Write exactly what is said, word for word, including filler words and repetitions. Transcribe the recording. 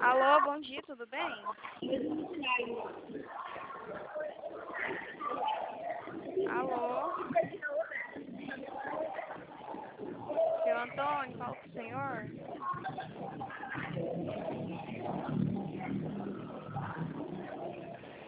Alô, bom dia, tudo bem? Alô? Seu Antônio, fala com o senhor.